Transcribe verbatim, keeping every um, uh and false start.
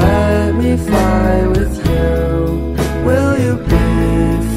let me fly with you? Will you be